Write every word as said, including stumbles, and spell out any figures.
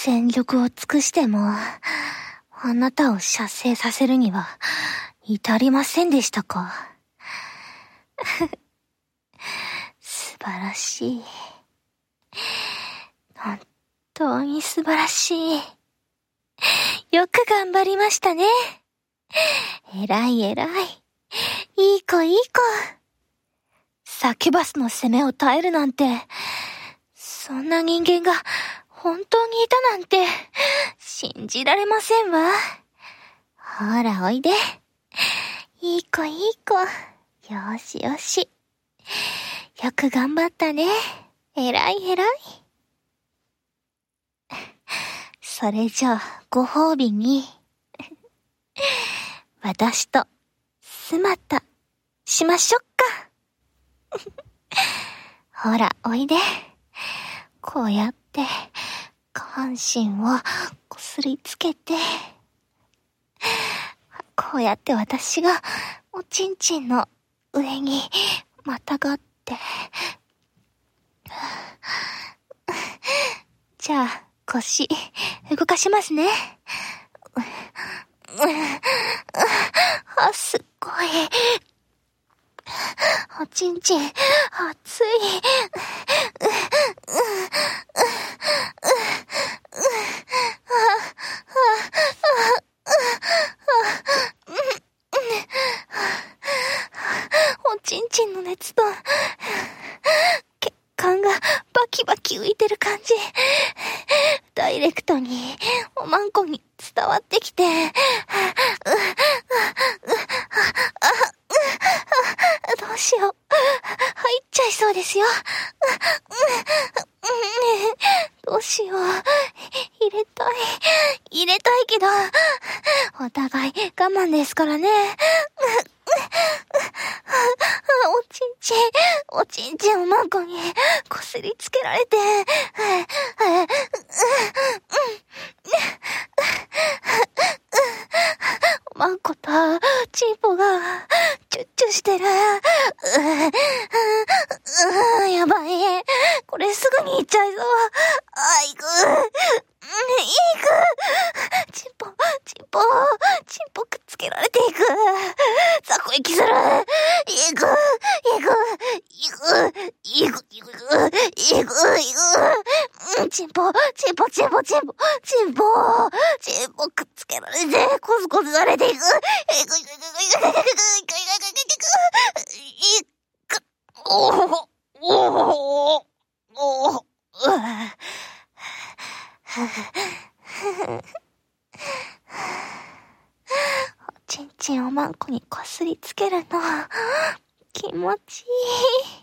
全力を尽くしても、あなたを射精させるには、至りませんでしたか。素晴らしい。本当に素晴らしい。よく頑張りましたね。えらいえらい。いい子いい子。サキュバスの攻めを耐えるなんて、そんな人間が本当にいたなんて、信じられませんわ。ほらおいで。いい子いい子。よしよし。よく頑張ったね。えらいえらい。それじゃあ、ご褒美に、私と、スマタ、しましょっか。ほら、おいで。こうやって、下半身をこすりつけて、こうやって私が、おちんちんの上に、またがって、じゃあ、腰、動かしますね。あ、すっごい。おちんちん、熱い。おちんちんの熱と、血管がバキバキ浮いてる感じ。ダイレクトに、おまんこに伝わってきて、どうしよう。入っちゃいそうですよ。どうしよう。入れたい。入れたいけど、お互い我慢ですからね。おちんちん、おちんちんおまんこにこすりつけられて、おまんことチンポがチュッチュしてる。やばい。これすぐにいっちゃいそう。あ、いく。いく。チンポ、チンポ、チンポくっつけられていく。雑魚息する。いく、いく、いく、いく、いく、いく、いく。チンポ、チンポ、チンポ、チンポ、チンポ、チンポくっつけられて、コスコスされていく。いく、いく、いく、いく、いく、いく、いく、いく、いく、おお、おお、おお、うわ。おちんちんおまんこにこすりつけるの気持ちいい。